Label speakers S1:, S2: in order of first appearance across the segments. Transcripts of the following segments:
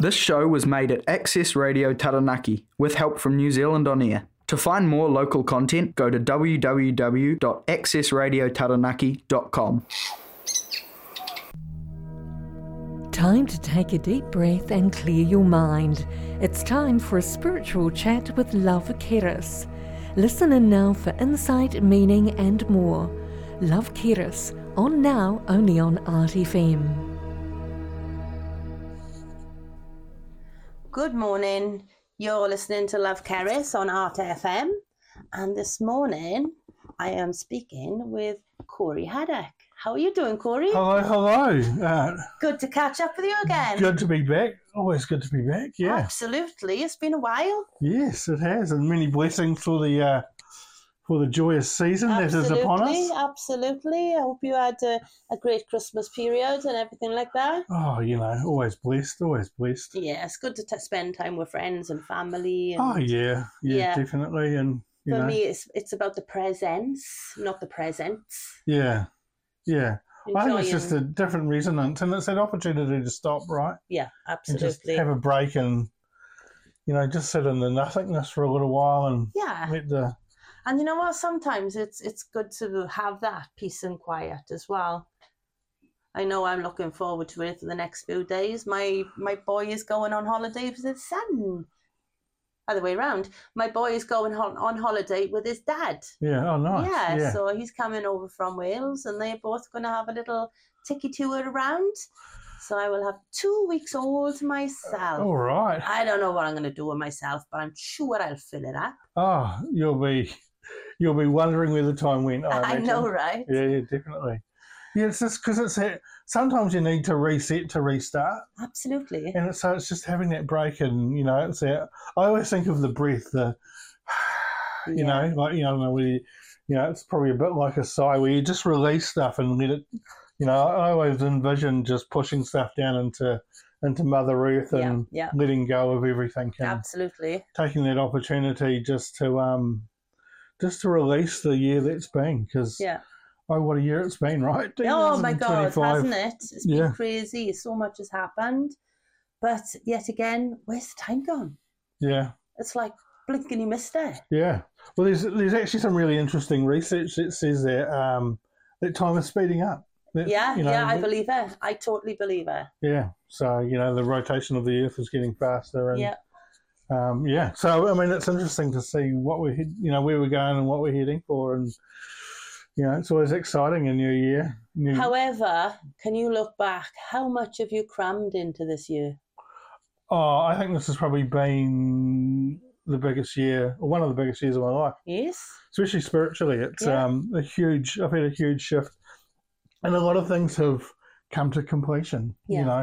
S1: This show was made at Access Radio Taranaki with help from New Zealand On Air. To find more local content, go to www.accessradiotaranaki.com.
S2: Time to take a deep breath and clear your mind. It's time for a spiritual chat with Love Keris. Listen in now for insight, meaning and more. Love Keris, on now only on Art FM.
S3: Good morning. You're listening to Love Keris on Art FM. And this morning I am speaking with Corey Haddock. How are you doing, Corey?
S4: Hello.
S3: Good to catch up with you again.
S4: Good to be back. Always good to be back, yeah.
S3: Absolutely. It's been a while.
S4: Yes, it has. And many blessings for the joyous season that is upon us.
S3: Absolutely. I hope you had a great Christmas period and everything like that.
S4: Oh, always blessed.
S3: Yeah, it's good to spend time with friends and family. And,
S4: oh, yeah, definitely. And
S3: for me, it's about the presents, not the presents.
S4: Yeah. I think it's just
S3: Enjoying-
S4: a different resonance, and it's an opportunity to stop, right?
S3: Yeah,
S4: And
S3: absolutely.
S4: just have a break and, just sit in the nothingness for a little while and
S3: Yeah.
S4: let the...
S3: And you know what? Sometimes it's good to have that peace and quiet as well. I know I'm looking forward to it for the next few days. My boy is going on holiday with his son. Other way around. My boy is going on holiday with his dad.
S4: Yeah, oh, nice.
S3: Yeah, so he's coming over from Wales and they're both going to have a little tiki tour around. So I will have 2 weeks all to myself.
S4: All right.
S3: I don't know what I'm going to do with myself, but I'm sure I'll fill it up.
S4: Oh, you'll be wondering where the time went. I
S3: I
S4: imagine.
S3: know, right?
S4: Yeah, definitely. Yeah, it's just because sometimes you need to reset to restart,
S3: Absolutely.
S4: and so it's just having that break, and it's I always think of the breath, I don't know whether it's probably a bit like a sigh where you just release stuff and let it. I always envision just pushing stuff down into Mother Earth and letting go of everything, and
S3: Absolutely.
S4: taking that opportunity just to release the year that's been, because.
S3: Yeah.
S4: Oh, what a year it's been, right?
S3: Oh my God,
S4: 2025.
S3: hasn't it? It's been crazy. So much has happened. But yet again, where's the time gone?
S4: Yeah.
S3: It's like blink and you missed it.
S4: Yeah. Well, there's actually some really interesting research that says that time is speeding up.
S3: I believe it. I totally believe it.
S4: Yeah. So, the rotation of the Earth is getting faster. And, So, I mean, it's interesting to see what where we're going and what we're heading for. And, it's always exciting, a new year.
S3: However, can you look back? How much have you crammed into this year?
S4: Oh, I think this has probably been the biggest year, or one of the biggest years of my life.
S3: Yes.
S4: Especially spiritually. It's I've had a huge shift, and a lot of things have come to completion.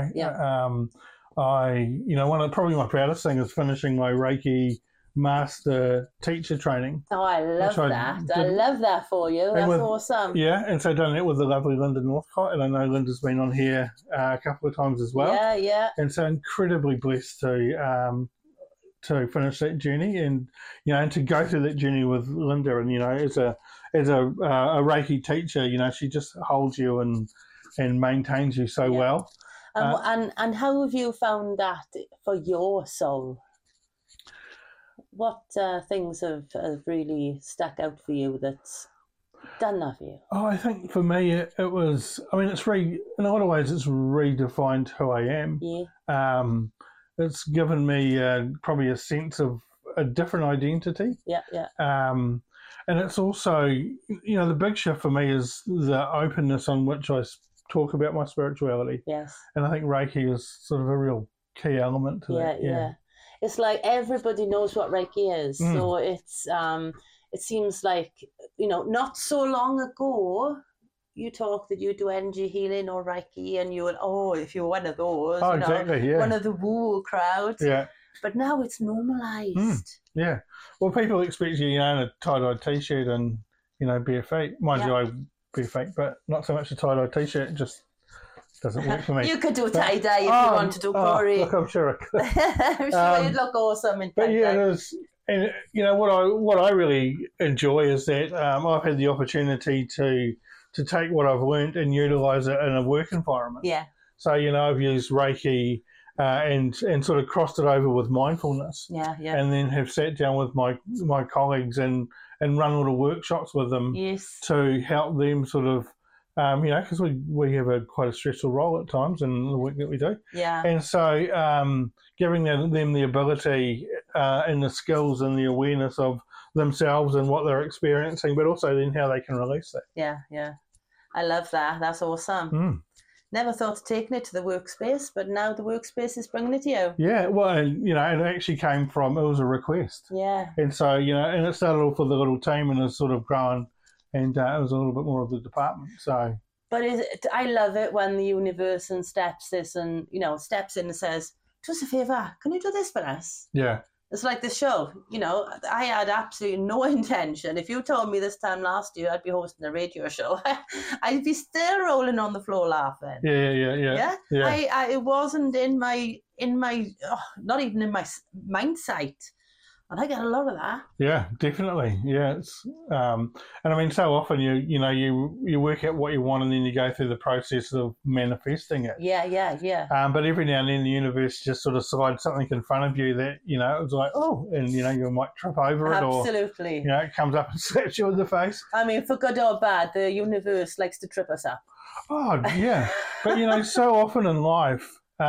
S4: Probably my proudest thing is finishing my Reiki master teacher training.
S3: Oh, I love that. I love that for you. That's awesome.
S4: Yeah, and so I've done that with the lovely Linda Northcott, and I know Linda's been on here a couple of times as well.
S3: Yeah.
S4: And so incredibly blessed to finish that journey, and to go through that journey with Linda, and as a Reiki teacher, she just holds you and maintains you so well.
S3: And how have you found that for your soul? What things have really stuck out for you that's done that for you?
S4: Oh, I think for me it was. I mean, in a lot of ways it's redefined who I am.
S3: Yeah.
S4: It's given me probably a sense of a different identity.
S3: Yeah.
S4: And it's also, the big shift for me is the openness on which I talk about my spirituality.
S3: Yes.
S4: And I think Reiki is sort of a real key element to that.
S3: Yeah. It's like everybody knows what Reiki is. So it's it seems like, not so long ago, you talk that you do energy healing or Reiki, and you would, if you're one of those,
S4: exactly, yeah.
S3: one of the woo crowd.
S4: Yeah.
S3: But now it's normalised.
S4: Yeah. Well, people expect you, in a tie-dye T-shirt and, bare feet. Mind you, I bare feet, but not so much a tie-dye T-shirt, just doesn't work for me.
S3: You could do a tie-dye if you wanted to, Corey.
S4: Look, I'm sure I could.
S3: I'm sure you'd look awesome in tie-dye.
S4: But yeah, and what I really enjoy is that I've had the opportunity to take what I've learned and utilise it in a work environment.
S3: Yeah.
S4: So, I've used Reiki and sort of crossed it over with mindfulness.
S3: Yeah, yeah.
S4: And then have sat down with my colleagues and run little workshops with them
S3: Yes.
S4: to help them sort of, because we have quite a stressful role at times in the work that we do.
S3: Yeah.
S4: And so giving them the ability and the skills and the awareness of themselves and what they're experiencing, but also then how they can release that.
S3: Yeah, yeah. I love that. That's awesome. Never thought of taking it to the workspace, but now the workspace is bringing it to you.
S4: Yeah, well, and it actually came from, it was a request.
S3: Yeah.
S4: And so, and it started off with a little team and has sort of grown, and it was a little bit more of the department. So,
S3: but I love it when the universe steps in and says, "Do us a favour, can you do this for us?"
S4: Yeah.
S3: It's like the show. I had absolutely no intention. If you told me this time last year I'd be hosting a radio show, I'd be still rolling on the floor laughing.
S4: Yeah.
S3: It wasn't in my not even in my mindset. And I get a lot of that.
S4: Yeah, definitely. Yeah, it's and I mean, so often you work out what you want, and then you go through the process of manifesting it.
S3: Yeah.
S4: But every now and then the universe just sort of slides something in front of you that it's like, oh, and you might trip over it,
S3: absolutely.
S4: or it comes up and slaps you in the face.
S3: I mean, for good or bad, the universe likes to trip us up.
S4: Oh yeah, but so often in life.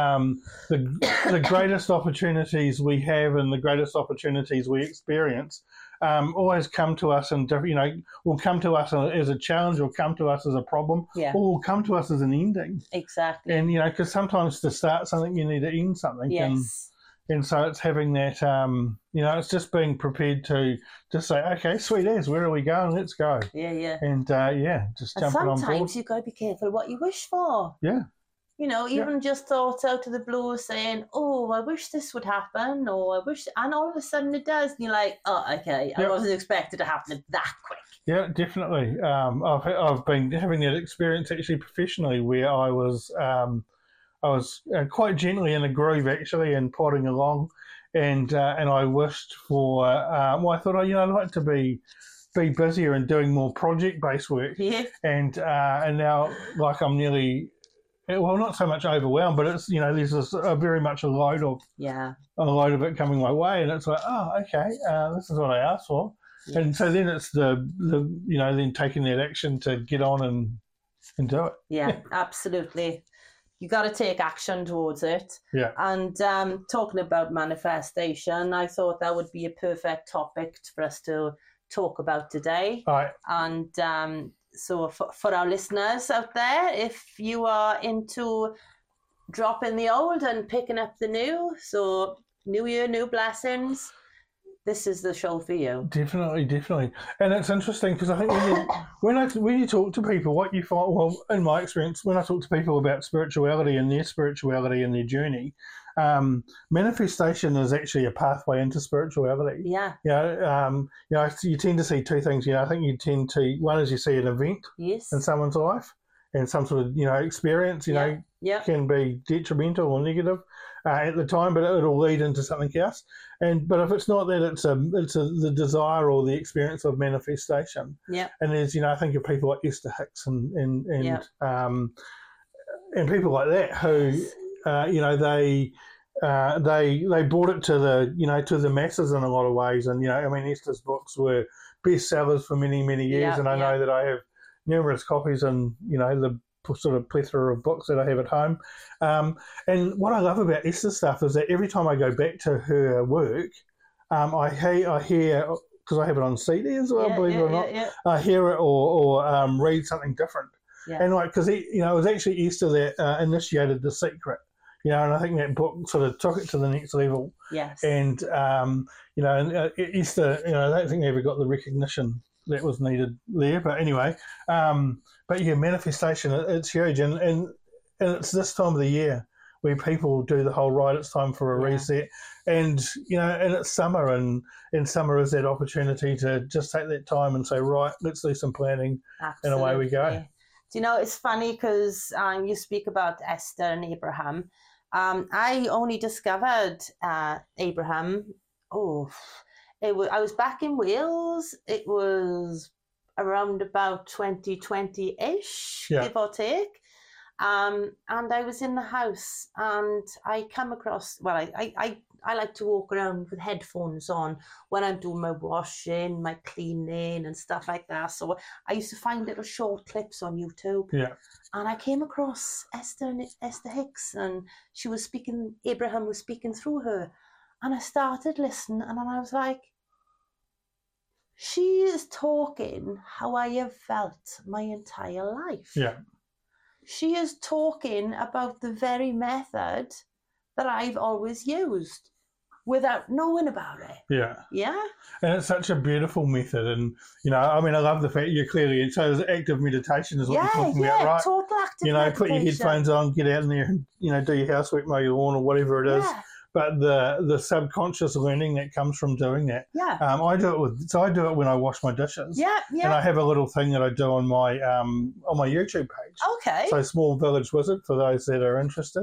S4: The greatest opportunities we have and the greatest opportunities we experience always come to us and will come to us as a challenge, or come to us as a problem, or will come to us as an ending.
S3: Exactly.
S4: And because sometimes to start something you need to end something.
S3: Yes.
S4: And so it's having that it's just being prepared to just say, okay, sweet as, where are we going? Let's go.
S3: Yeah.
S4: And just jumping on board.
S3: Sometimes you've got to be careful what you wish for.
S4: Yeah.
S3: Even just thoughts out of the blue saying, oh, I wish this would happen, or I wish, and all of a sudden it does. And you're like, oh, okay, I wasn't expected to happen that quick.
S4: Yeah, definitely. I've been having that experience actually professionally, where I was quite gently in a groove actually and plodding along, and I wished for, I thought, I'd like to be busier and doing more project-based work.
S3: Yeah.
S4: And now, like, I'm nearly, well, not so much overwhelmed, but it's there's very much a load of it coming my way, and it's like, oh, okay, this is what I asked for, and so then it's the then taking that action to get on and do it.
S3: Yeah, absolutely. You got to take action towards it.
S4: Yeah.
S3: And talking about manifestation, I thought that would be a perfect topic for us to talk about today.
S4: All right.
S3: And so for our listeners out there, if you are into dropping the old and picking up the new, so new year, new blessings, this is the show for you.
S4: Definitely. And it's interesting because I think when you talk to people, what you find, well, in my experience, when I talk to people about spirituality and their journey, manifestation is actually a pathway into spirituality.
S3: Yeah.
S4: You tend to see two things. I think you tend to, one is you see an event in someone's life, and some sort of experience can be detrimental or negative at the time, but it'll lead into something else. But if it's not that, it's the desire or the experience of manifestation.
S3: Yeah.
S4: And there's I think of people like Esther Hicks and people like that who they brought it to the masses in a lot of ways. And Esther's books were bestsellers for many years, and I know that I have numerous copies and the sort of plethora of books that I have at home. And what I love about Esther's stuff is that every time I go back to her work, I hear, because I have it on CD as well, believe it or not, I hear it or read something different. Yeah. And because it was actually Esther that initiated The Secret. And I think that book sort of took it to the next level.
S3: Yes.
S4: And Esther, I don't think they ever got the recognition that was needed there. But anyway, manifestation, it's huge, and it's this time of the year where people do the whole right. It's time for a reset, and and it's summer, and summer is that opportunity to just take that time and say, right, let's do some planning. Absolutely. And away we go.
S3: It's funny because you speak about Esther and Abraham. I only discovered Abraham. I was back in Wales. It was around about 2020-ish, give or take. And I was in the house and I come across, well, I like to walk around with headphones on when I'm doing my washing, my cleaning and stuff like that. So I used to find little short clips on YouTube.
S4: Yeah.
S3: And I came across Esther Hicks, and she was speaking, Abraham was speaking through her. And I started listening, and I was like, she is talking how I have felt my entire life.
S4: Yeah.
S3: She is talking about the very method that I've always used without knowing about it.
S4: Yeah.
S3: Yeah?
S4: And it's such a beautiful method. And, you know, I mean, I love the fact you're clearly, so it's active meditation is what you're talking about, right?
S3: Total active
S4: you know,
S3: meditation.
S4: put your headphones on, get out in there and, you know, do your housework, mow your lawn or whatever it is.
S3: Yeah.
S4: But the subconscious learning that comes from doing that.
S3: Yeah.
S4: I do it when I wash my dishes.
S3: Yeah, yeah.
S4: And I have a little thing that I do on my YouTube page.
S3: Okay.
S4: So Small Village Wizard, for those that are interested.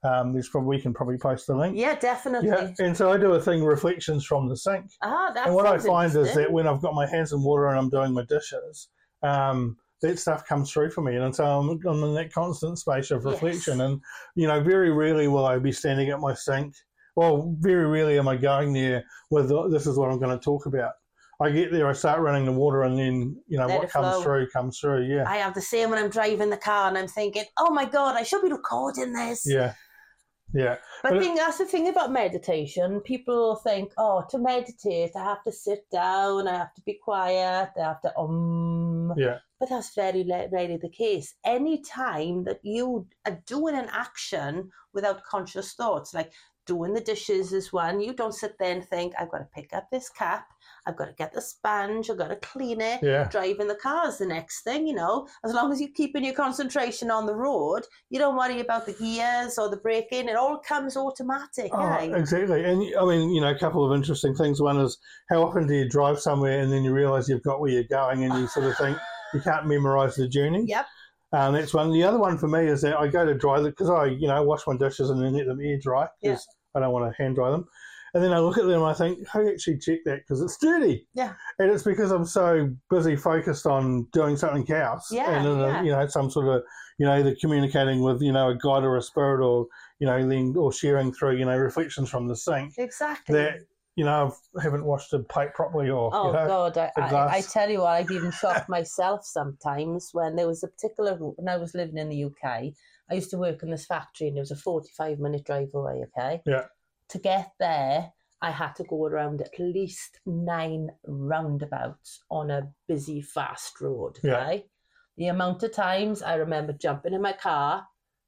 S4: We can probably post the link.
S3: Yeah, definitely.
S4: Yeah, and so I do a thing, reflections from the sink.
S3: That
S4: and what I
S3: sounds
S4: find is
S3: interesting.
S4: that when I've got my hands in water and I'm doing my dishes, that stuff comes through for me. And so I'm in that constant space of reflection.
S3: Yes.
S4: And, you know, very rarely will I be standing at my sink. Well, very rarely am I going there with, this is what I'm going to talk about. I get there, I start running the water, and then, you know,
S3: Let
S4: what
S3: it flow.
S4: comes through, yeah.
S3: I have the same when I'm driving the car and I'm thinking, oh my God, I should be recording this.
S4: Yeah, yeah.
S3: But I think that's the thing about meditation. People think, oh, to meditate, I have to sit down, I have to be quiet, I have to
S4: Yeah.
S3: But that's very rarely the case. Any time that you are doing an action without conscious thoughts, like doing the dishes is one, you don't sit there and think, I've got to pick up this cap, I've got to get the sponge, I've got to clean it.
S4: Yeah.
S3: Driving the car is the next thing, you know. As long as you're keeping your concentration on the road, you don't worry about the gears or the braking. It all comes automatic.
S4: Exactly. And I mean, you know, a couple of interesting things. One is, how often do you drive somewhere and then you realise you've got where you're going and you sort of think you can't memorise the journey?
S3: Yep.
S4: That's one. The other one for me is that I go to dry them because I, you know, wash my dishes and then let them air dry because I don't want to hand dry them. And then I look at them and I think, who actually checked that? Because it's dirty.
S3: Yeah.
S4: And it's because I'm so busy focused on doing something else.
S3: Yeah,
S4: And, you know, some sort of, you know, either communicating with, you know, a God or a spirit or, you know, then, or sharing through, you know, reflections from the sink.
S3: Exactly.
S4: That, you know, I haven't washed a plate properly or,
S3: oh,
S4: you know,
S3: God.
S4: a
S3: I
S4: glass.
S3: tell you what, I've even shocked myself sometimes when there was a particular route. When I was living in the UK, I used to work in this factory and it was a 45-minute drive away, okay?
S4: Yeah.
S3: To get there, I had to go around at least 9 roundabouts on a busy, fast road, okay?
S4: Yeah.
S3: The amount of times I remember jumping in my car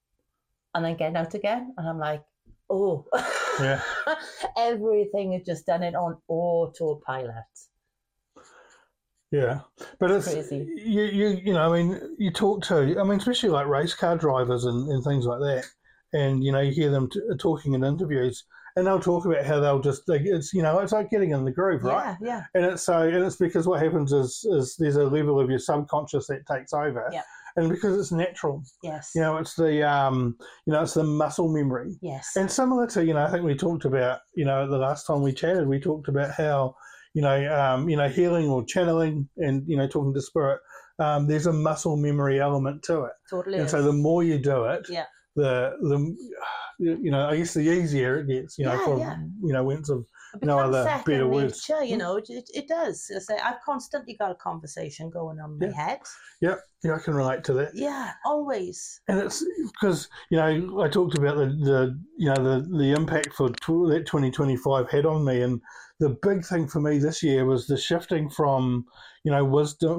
S3: and then getting out again, and I'm like, oh.
S4: Yeah.
S3: Everything is just done it on autopilot.
S4: Yeah, but it's
S3: crazy.
S4: You know, I mean, you talk to, I mean, especially like race car drivers and things like that, and you know, you hear them talking in interviews, and they'll talk about how it's, you know, it's like getting in the groove, right?
S3: Yeah, yeah.
S4: And it's because what happens is there's a level of your subconscious that takes over,
S3: Yeah.
S4: and because it's natural,
S3: Yes.
S4: you know, it's the you know, it's the muscle memory,
S3: Yes.
S4: and similar to, you know, I think we talked about, you know, the last time we chatted, we talked about how, you know, healing or channeling and, you know, talking to spirit, there's a muscle memory element to it.
S3: Totally.
S4: And so the more you do it,
S3: Yeah.
S4: the you know, I guess the easier it gets, you know, for, you know, winds of
S3: It
S4: no
S3: becomes
S4: other
S3: second
S4: better words.
S3: nature, you know, it does. As I say, I've constantly got a conversation going on in my head.
S4: Yeah, I can relate to that.
S3: Yeah, always.
S4: And it's because, you know, I talked about the you know, the impact that 2025 had on me, and the big thing for me this year was the shifting from, you know, wisdom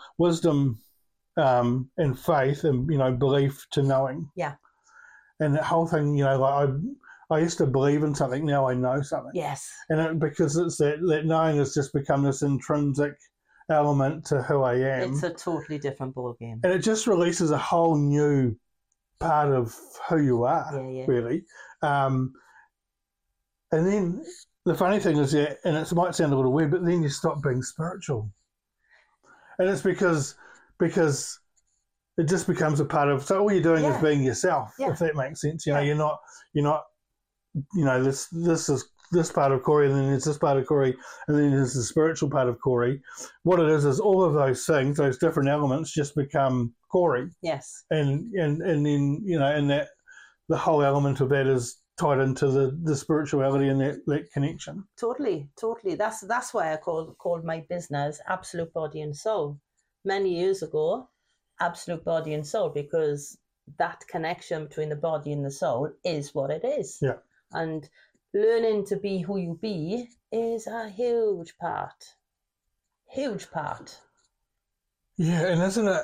S4: and faith and, you know, belief to knowing.
S3: Yeah.
S4: And that whole thing, you know, like I used to believe in something, now I know something.
S3: Yes.
S4: And because it's that knowing has just become this intrinsic element to who I am.
S3: It's a totally different ballgame.
S4: And it just releases a whole new part of who you are, really. And then the funny thing is that, and it might sound a little weird, but then you stop being spiritual. And it's because it just becomes a part of, so all you're doing is being yourself, if that makes sense. You know, you're not, you know, this is this part of Corey, and then there's this part of Corey, and then there's the spiritual part of Corey. What it is all of those things, those different elements, just become Corey,
S3: Yes.
S4: and then and that the whole element of that is tied into the spirituality and that connection.
S3: Totally. That's why I called my business Absolute Body and Soul many years ago. Absolute Body and Soul, because that connection between the body and the soul is what it is.
S4: Yeah.
S3: And learning to be who you be is a huge part. Huge part.
S4: Yeah, and isn't it?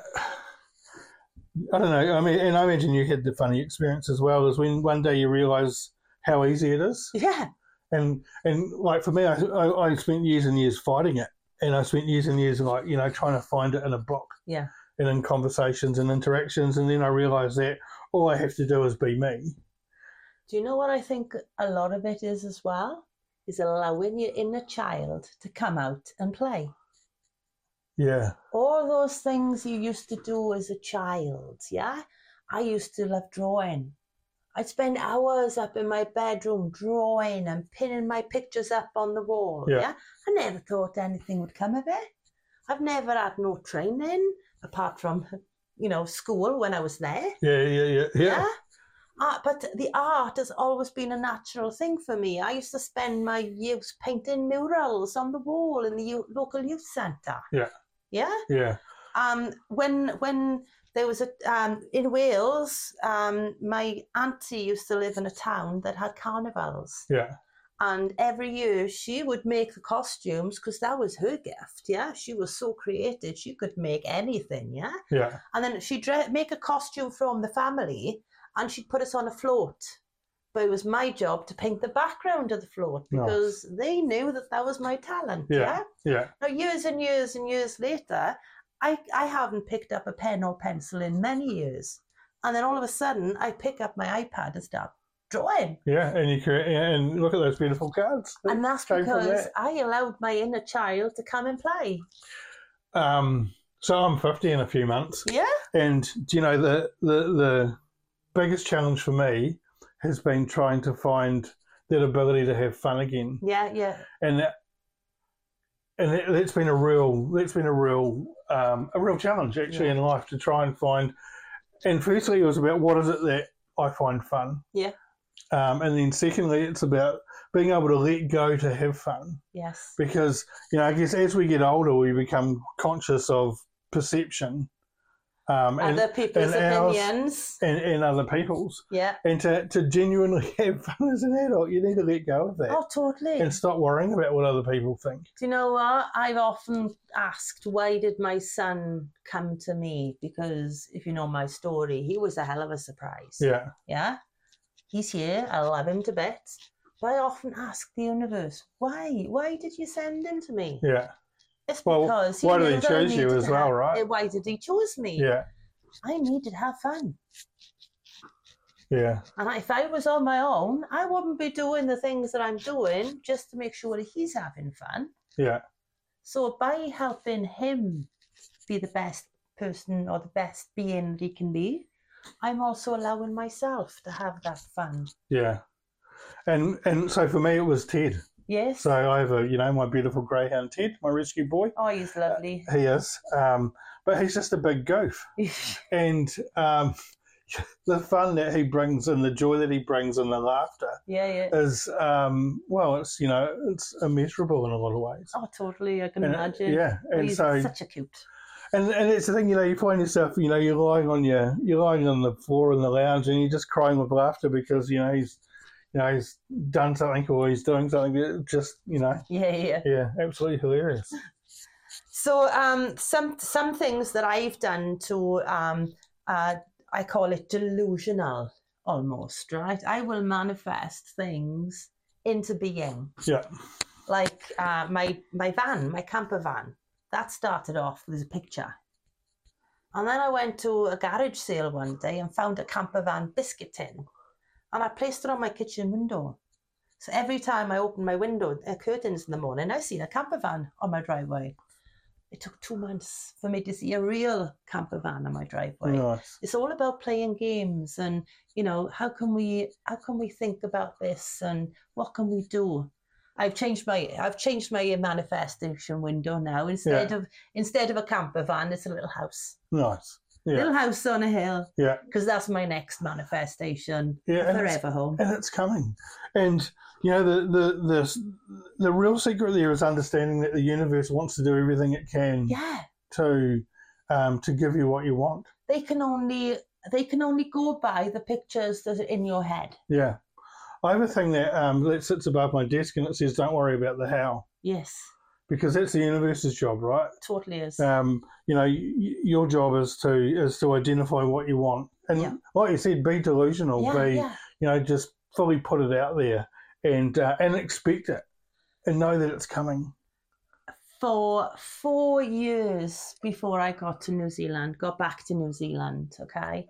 S4: I don't know. I mean, and I imagine you had the funny experience as well, is when one day you realise how easy it is.
S3: Yeah.
S4: And like for me, I spent years and years fighting it, and I spent years and years like trying to find it in a book.
S3: Yeah.
S4: And in conversations and interactions, and then I realised that all I have to do is be me.
S3: Do you know what I think a lot of it is as well? Is allowing your inner child to come out and play.
S4: Yeah.
S3: All those things you used to do as a child, yeah? I used to love drawing. I'd spend hours up in my bedroom drawing and pinning my pictures up on the wall, yeah? I never thought anything would come of it. I've never had no training, apart from, school when I was there.
S4: Yeah.
S3: But the art has always been a natural thing for me. I used to spend my youth painting murals on the wall in the local youth centre.
S4: Yeah.
S3: Yeah?
S4: Yeah.
S3: When there was in Wales, my auntie used to live in a town that had carnivals.
S4: Yeah.
S3: And every year she would make the costumes because that was her gift, yeah? She was so creative, she could make anything, yeah?
S4: Yeah.
S3: And then she'd make a costume from the family and she'd put us on a float. But it was my job to paint the background of the float because they knew that was my talent, yeah?
S4: Yeah.
S3: Now, years and years and years later, I haven't picked up a pen or pencil in many years. And then all of a sudden, I pick up my iPad and start drawing.
S4: Yeah, and you create, and look at those beautiful cards.
S3: And that's because I allowed my inner child to come and play.
S4: So I'm 50 in a few months.
S3: Yeah.
S4: And do you know the biggest challenge for me has been trying to find that ability to have fun again.
S3: Yeah.
S4: And that's been a real challenge actually in life to try and find. And firstly, it was about what is it that I find fun.
S3: Yeah.
S4: And then secondly, it's about being able to let go to have fun.
S3: Yes.
S4: Because, I guess as we get older, we become conscious of perception.
S3: Other people's opinions.
S4: And other people's.
S3: Yeah.
S4: And to genuinely have fun as an adult, you need to let go of that.
S3: Oh, totally.
S4: And stop worrying about what other people think.
S3: Do you know what? I've often asked, why did my son come to me? Because if you know my story, he was a hell of a surprise.
S4: Yeah.
S3: Yeah? He's here. I love him to bits. But I often ask the universe, why? Why did you send him to me?
S4: Yeah.
S3: It's because
S4: why did he choose you as well, right?
S3: Why did he choose me?
S4: Yeah.
S3: I needed to have fun.
S4: Yeah.
S3: And if I was on my own, I wouldn't be doing the things that I'm doing just to make sure that he's having fun.
S4: Yeah.
S3: So by helping him be the best person or the best being that he can be, I'm also allowing myself to have that fun.
S4: Yeah. And so for me, it was Ted.
S3: Yes.
S4: So I have my beautiful greyhound Ted, my rescue boy.
S3: Oh, he's lovely.
S4: He is. But he's just a big goof. And the fun that he brings and the joy that he brings and the laughter is, it's immeasurable in a lot of ways.
S3: Oh, totally. I can imagine.
S4: Yeah. And
S3: he's
S4: so,
S3: such a cute.
S4: And it's the thing, you find yourself, you're lying on the floor in the lounge and you're just crying with laughter because, he's done something or he's doing something that just, Yeah, absolutely hilarious.
S3: So some things that I've done to, I call it delusional almost, right? I will manifest things into being.
S4: Yeah.
S3: Like my van, my camper van, that started off with a picture. And then I went to a garage sale one day and found a camper van biscuit tin. And I placed it on my kitchen window. So every time I opened my window, curtains in the morning, I seen a camper van on my driveway. It took 2 months for me to see a real camper van on my driveway.
S4: Nice.
S3: It's all about playing games and, how can we think about this and what can we do? I've changed my manifestation window now. Instead of a camper van, it's a little house.
S4: Nice. Yeah.
S3: Little house on a hill.
S4: Yeah.
S3: Because that's my next manifestation.
S4: Yeah,
S3: Forever home.
S4: And it's coming. And you know, the real secret there is understanding that the universe wants to do everything it can to give you what you want.
S3: They can only go by the pictures that are in your head.
S4: Yeah. I have a thing that sits above my desk and it says, "Don't worry about the how."
S3: Yes.
S4: Because that's the universe's job, right?
S3: Totally is.
S4: You know, your job is to identify what you want, and like you said, be delusional. You know, just fully put it out there and expect it, and know that it's coming.
S3: For 4 years before I got back to New Zealand, okay,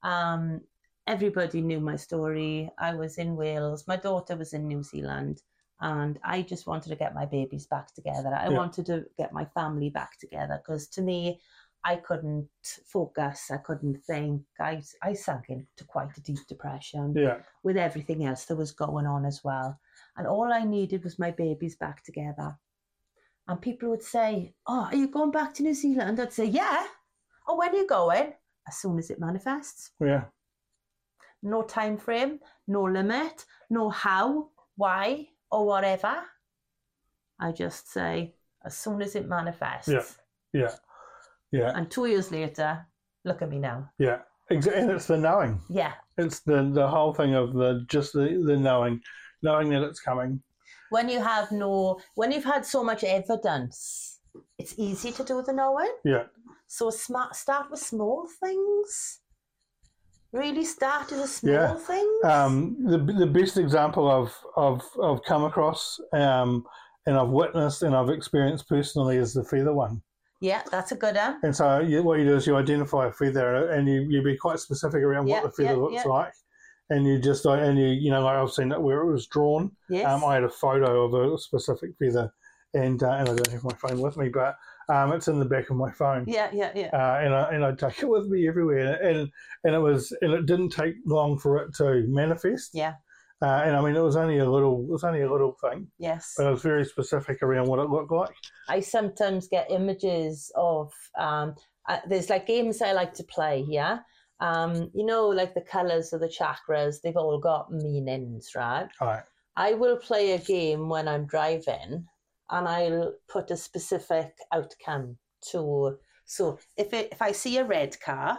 S3: everybody knew my story. I was in Wales. My daughter was in New Zealand. And I just wanted to get my babies back together. I wanted to get my family back together because to me, I couldn't focus. I couldn't think. I sank into quite a deep depression with everything else that was going on as well. And all I needed was my babies back together. And people would say, "Oh, are you going back to New Zealand?" I'd say, "Yeah." "Oh, when are you going?" "As soon as it manifests."
S4: Yeah.
S3: No time frame, no limit, no how, why, or whatever. I just say, as soon as it manifests.
S4: Yeah.
S3: And 2 years later, look at me now.
S4: Yeah, exactly. And it's the knowing.
S3: Yeah.
S4: It's the whole thing of the knowing that it's coming.
S3: When you've had so much evidence, it's easy to do the knowing.
S4: Yeah.
S3: So start with small things. Really start with small things.
S4: The best example I've come across and I've witnessed and I've experienced personally is the feather one.
S3: Yeah, that's a good one.
S4: And so what you do is you identify a feather and you be quite specific around what the feather looks like. And you just, like I've seen it where it was drawn.
S3: Yes.
S4: I had a photo of a specific feather and I don't have my phone with me, but it's in the back of my phone.
S3: Yeah.
S4: And I take it with me everywhere, and it didn't take long for it to manifest.
S3: Yeah.
S4: And I mean, it was only a little thing.
S3: Yes.
S4: But I was very specific around what it looked like.
S3: I sometimes get images of there's like games I like to play. Yeah. Like the colours of the chakras, they've all got meanings, right?
S4: Right.
S3: I will play a game when I'm driving, and I'll put a specific outcome to. So if I see a red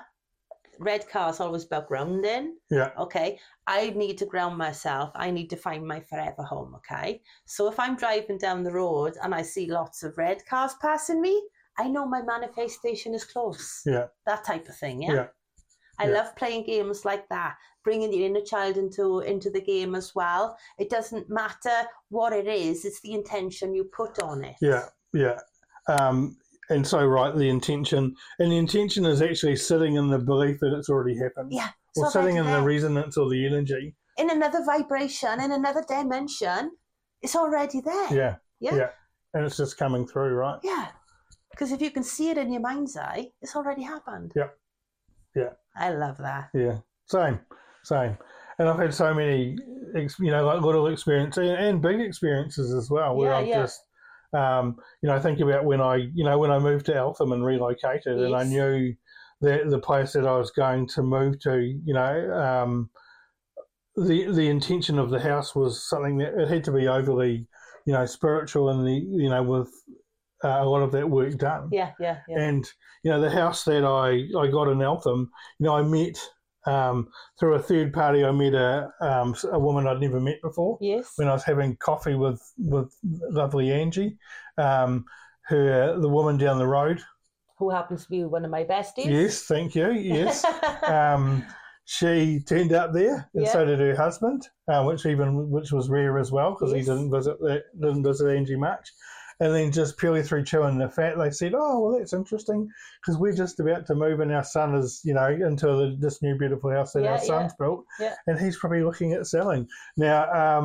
S3: car's always about grounding.
S4: Yeah.
S3: Okay. I need to ground myself. I need to find my forever home. Okay. So if I'm driving down the road and I see lots of red cars passing me, I know my manifestation is close.
S4: Yeah.
S3: That type of thing.
S4: Yeah.
S3: I love playing games like that, bringing your inner child into the game as well. It doesn't matter what it is; it's the intention you put on it.
S4: Yeah. And so, right, the intention is actually sitting in the belief that it's already happened.
S3: Yeah.
S4: Or sitting in the resonance or the energy.
S3: In another vibration, in another dimension, it's already there.
S4: Yeah. And it's just coming through, right?
S3: Yeah. Because if you can see it in your mind's eye, it's already happened.
S4: Yeah.
S3: I love that.
S4: Yeah. Same. And I've had so many, like little experiences and big experiences as well, where I've just, think about when I moved to Eltham and relocated, and I knew that the place that I was going to move to, the intention of the house was something that it had to be overly, spiritual, and with a lot of that work done.
S3: Yeah.
S4: And the house that I got in Eltham, I met through a third party. I met a woman I'd never met before.
S3: Yes.
S4: When I was having coffee with lovely Angie, the woman down the road,
S3: who happens to be one of my besties.
S4: Yes, thank you. Yes. She turned up there, and so did her husband, which was rare as well, because he didn't visit Angie much. And then just purely through chewing the fat, they said, "Oh, well, that's interesting, because we're just about to move, and our son is, into this new beautiful house that our son's built, and he's probably looking at selling." Now,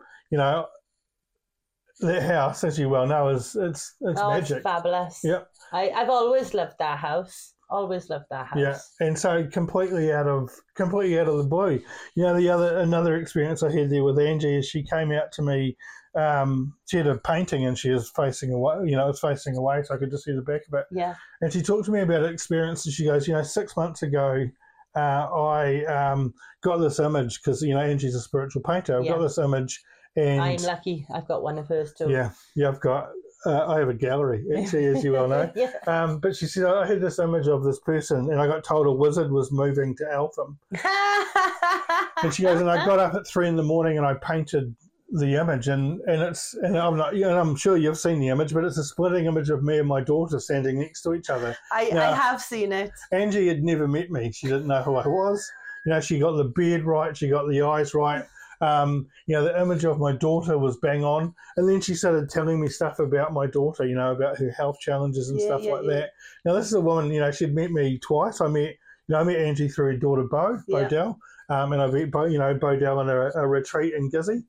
S4: that house, as you well know, it's magic.
S3: It's fabulous.
S4: Yep.
S3: I've always loved that house. Always loved that house.
S4: Yeah, and so completely out of the blue. You know, another experience I had there with Angie is she came out to me. She had a painting and she was facing away. You know, it was facing away, so I could just see the back of it.
S3: Yeah.
S4: And she talked to me about an experience, and she goes, 6 months ago, I got this image because Angie's a spiritual painter. I've got this image, and
S3: I'm lucky. I've got one of hers too.
S4: Yeah, I've got. I have a gallery, actually, as you well know.
S3: Yeah.
S4: But she said, I had this image of this person, and I got told a wizard was moving to Eltham. And she goes, and I got up at 3 a.m. and I painted the image, and I'm not, I'm sure you've seen the image, but it's a splitting image of me and my daughter standing next to each other.
S3: I have seen it.
S4: Angie had never met me. She didn't know who I was. She got the beard right. She got the eyes right. The image of my daughter was bang on, and then she started telling me stuff about my daughter, about her health challenges and stuff like that. Now, this is a woman, she'd met me twice. I met Angie through her daughter Bodell, and I met Bodell in a retreat in Gizzy,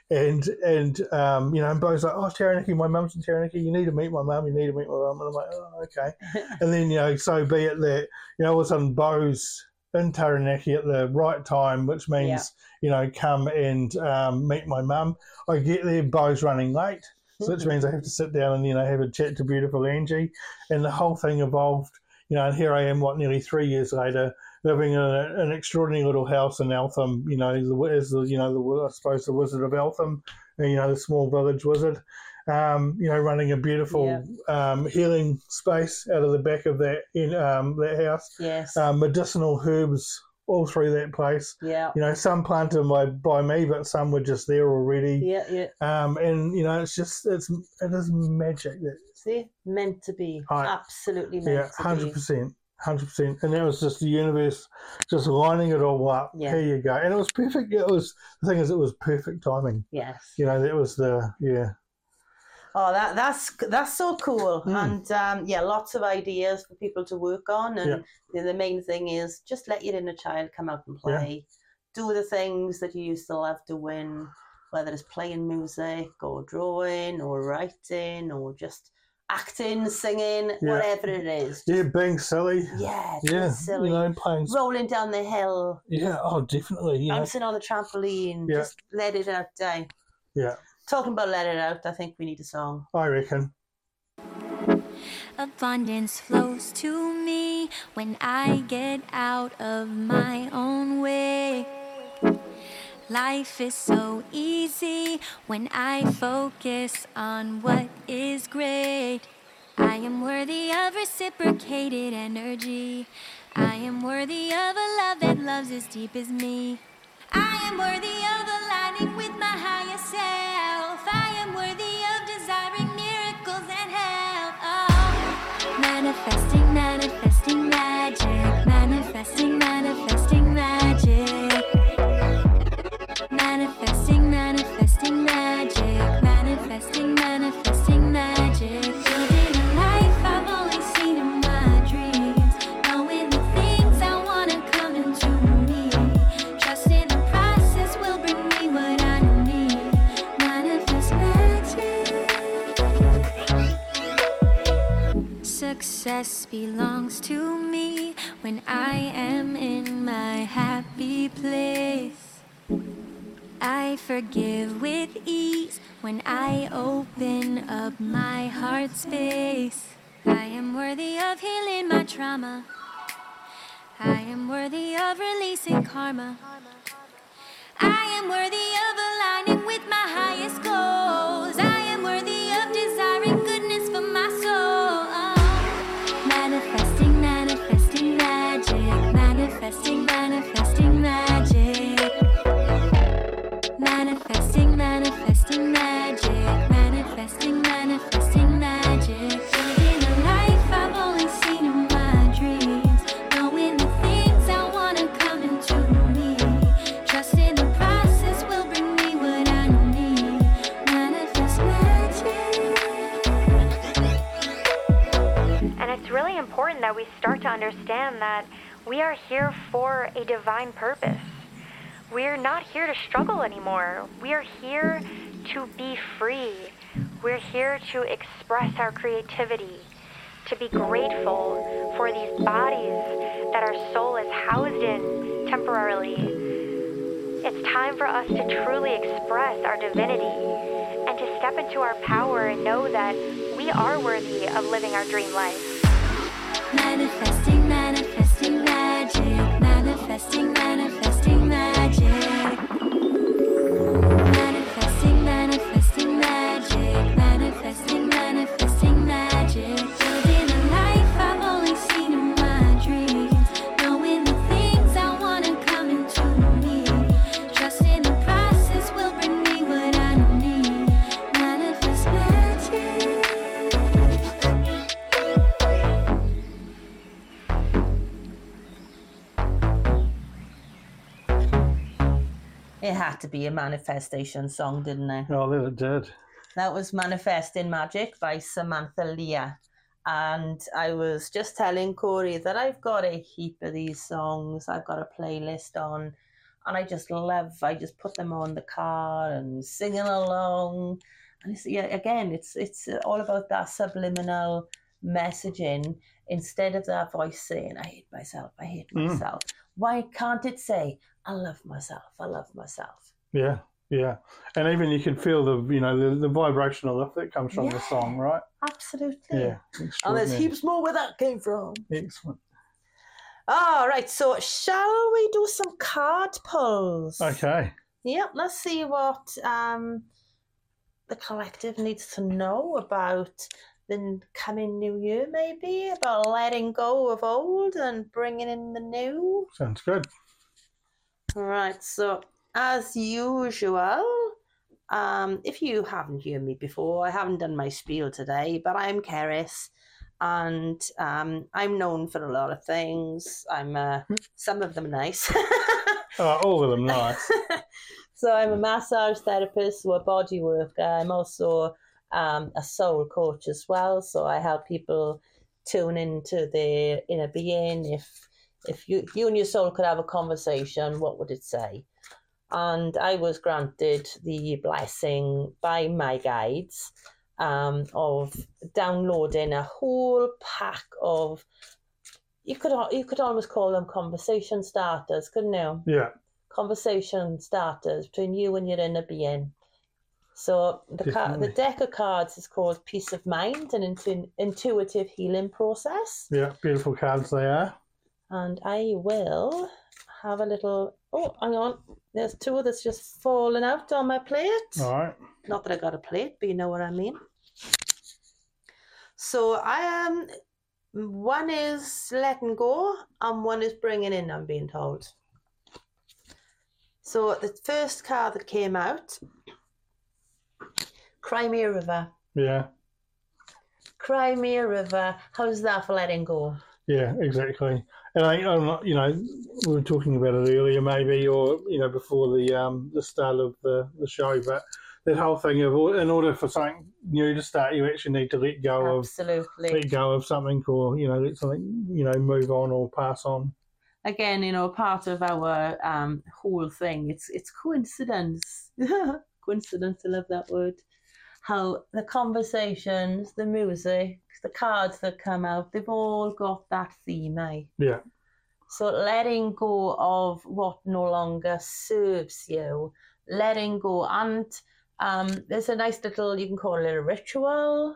S4: and Bo's like, oh, Taranaki, my mum's in Taranaki. You need to meet my mum. And I'm like, oh, okay. And then so be it that all of a sudden Bo's in Taranaki at the right time, which means, come and meet my mum. I get there, Bo's running late, which means I have to sit down and, have a chat to beautiful Angie. And the whole thing evolved, and here I am, nearly 3 years later, living in an extraordinary little house in Eltham, I suppose the Wizard of Eltham, the small village wizard, running a beautiful healing space out of the back of that house.
S3: Yes.
S4: Medicinal herbs all through that place.
S3: Yeah.
S4: Some planted by me, but some were just there already.
S3: Yeah, yeah.
S4: And it is magic.
S3: See, meant to be. Absolutely meant to
S4: 100%. 100%, and that was just the universe just lining it all up.
S3: Yeah.
S4: Here you go, and it was perfect. The thing is, it was perfect timing.
S3: Yes.
S4: That was
S3: Oh, that's so cool, and lots of ideas for people to work on, and the main thing is just let your inner child come out and play. Do the things that you used to love doing, whether it's playing music or drawing or writing or just acting, singing, whatever it is.
S4: Being silly.
S3: Being silly.
S4: Playing.
S3: Rolling down the hill.
S4: Yeah, oh, definitely.
S3: Bouncing on the trampoline. Just let it out, Dave.
S4: Yeah.
S3: Talking about let it out, I think we need a song.
S4: I reckon.
S5: Abundance flows to me when I get out of my own way. Life is so easy when I focus on what is great. I am worthy of reciprocated energy. I am worthy of a love that loves as deep as me. I am worthy of aligning with my higher self. I am worthy of desiring miracles and health. Oh, manifesting, manifesting magic. Manifesting, manifesting magic. Manifesting, manifesting magic. Manifesting, manifesting magic. Building a life I've only seen in my dreams. Knowing the things I want to come into me. Trusting the process will bring me what I need. Manifest magic. Success belongs to me when I am in my happy place. I forgive with ease when I open up my heart space. I am worthy of healing my trauma. I am worthy of releasing karma. I am worthy of aligning with my highest goals. I am worthy of desiring goodness for my soul. Oh. Manifesting, manifesting magic. Manifesting, manifesting magic. Manifesting, manifesting magic. Manifesting, manifesting magic. Building a life I've only seen in my dreams. Knowing the things I want to come into me. Trusting the process will bring me what I need. Manifest magic.
S6: And it's really important that we start to understand that we are here for a divine purpose. We're not here to struggle anymore. We are here to be free. We're here to express our creativity. to be grateful for these bodies that our soul is housed in temporarily. It's time for us to truly express our divinity and to step into our power and know that we are worthy of living our dream life.
S5: Manifesting, manifesting magic. Manifesting, manifesting magic. Manifesting, manifesting magic. Manifesting, manifesting magic. Building a life I've only seen in my dreams. Knowing the things I want to come into me. Trusting the process will bring me what I need. Manifest magic.
S3: It had to be a manifestation song, didn't it?
S4: Oh, that it did.
S3: That was Manifesting Magic by Samantha Leah. And I was just telling Corey that I've got a heap of these songs. I've got a playlist on, and I just put them on the car and singing along. And it's all about that subliminal messaging instead of that voice saying, I hate myself, I hate myself. Why can't it say, I love myself, I love myself?
S4: Yeah, yeah. And even you can feel the vibrational lift that comes from the song, right?
S3: Absolutely.
S4: Yeah.
S3: And there's heaps more where that came from.
S4: Excellent.
S3: All right, so shall we do some card pulls?
S4: Okay.
S3: Yep, let's see what the collective needs to know about the coming new year, maybe, about letting go of old and bringing in the new.
S4: Sounds good.
S3: All right, so as usual, if you haven't heard me before, I haven't done my spiel today, but I'm Keris, and I'm known for a lot of things. I'm some of them nice.
S4: All of them nice.
S3: So I'm a massage therapist, so a body worker. I'm also a soul coach as well. So I help people tune into their inner being. If you and your soul could have a conversation, what would it say? And I was granted the blessing by my guides of downloading a whole pack of, you could almost call them conversation starters, couldn't you?
S4: Yeah.
S3: Conversation starters between you and your inner being. So the deck of cards is called Peace of Mind, an intuitive healing process.
S4: Yeah, beautiful cards they are.
S3: And I will have a little... Oh, hang on. There's two that's just fallen out on my plate.
S4: All right.
S3: Not that I got a plate, but you know what I mean. So one is letting go and one is bringing in, I'm being told. So the first card that came out, Cry Me a River.
S4: Yeah.
S3: Cry Me a River. How's that for letting go?
S4: Yeah, exactly. And I'm not, we were talking about it earlier, maybe, or before the start of the show. But that whole thing of, in order for something new to start, you actually need to let go of something, or let something move on or pass on. Again,
S3: part of our whole thing, it's coincidence. Coincidence, I love that word. How the conversations, the music, the cards that come out, they've all got that theme, eh?
S4: Yeah.
S3: So letting go of what no longer serves you, letting go. And there's a nice little, you can call it a ritual.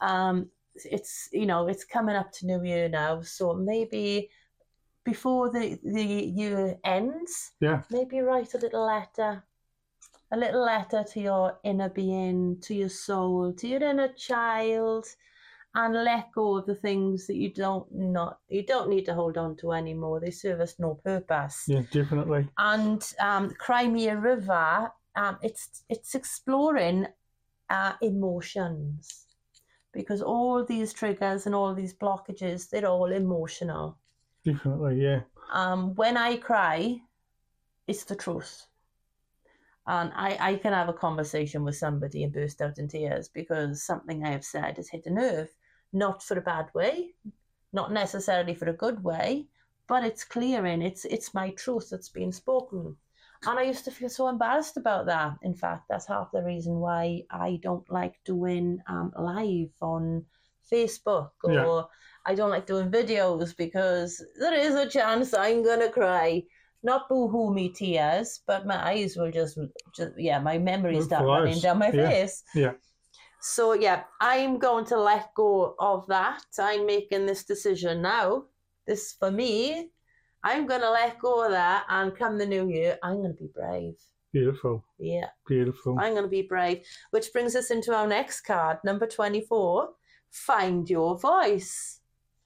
S3: It's coming up to New Year now. So maybe before the year ends, maybe write a little letter to your inner being, to your soul, to your inner child, and let go of the things that you don't need to hold on to anymore. They serve us no purpose.
S4: Yeah, definitely.
S3: And Cry Me a River, it's exploring emotions, because all these triggers and all these blockages, they're all emotional.
S4: Definitely, yeah.
S3: When I cry, it's the truth. And I can have a conversation with somebody and burst out in tears because something I have said has hit a nerve, not for a bad way, not necessarily for a good way, but it's clearing. It's my truth that's being spoken. And I used to feel so embarrassed about that. In fact, that's half the reason why I don't like doing live on Facebook, or
S4: Yeah.
S3: I don't like doing videos because there is a chance I'm going to cry. Not boo-hoo me tears, but my eyes will just my memories start
S4: Flies.
S3: running down my
S4: Yeah.
S3: face.
S4: Yeah.
S3: So, yeah, I'm going to let go of that. I'm making this decision now. This, for me, I'm going to let go of that, and come the new year, I'm going to be brave.
S4: Beautiful.
S3: Yeah,
S4: Beautiful.
S3: I'm going to be brave. Which brings us into our next card, number 24, find your voice.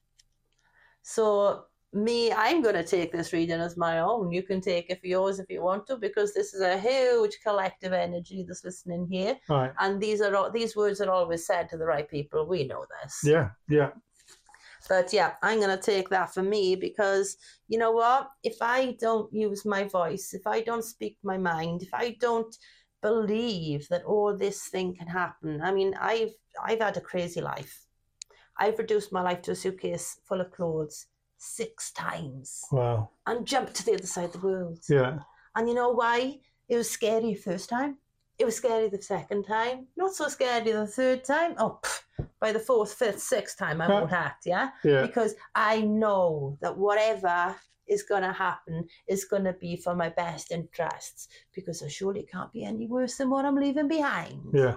S3: So, I'm going to take this reading as my own. You can take it for yours if you want to, because this is a huge collective energy that's listening here.
S4: Right.
S3: And these words are always said to the right people. We know this.
S4: Yeah. Yeah.
S3: But yeah, I'm going to take that for me, because you know what? If I don't use my voice, if I don't speak my mind, if I don't believe that all this thing can happen, I mean, I've had a crazy life. I've reduced my life to a suitcase full of clothes 6 times
S4: Wow.
S3: and jumped to the other side of the world.
S4: Yeah.
S3: And you know why? It was scary the first time. It was scary the second time. Not so scary the third time. Oh, by the 4th, 5th, 6th time, I won't act, yeah?
S4: Yeah.
S3: Because I know that whatever is going to happen is going to be for my best interests, because I surely can't be any worse than what I'm leaving behind.
S4: Yeah.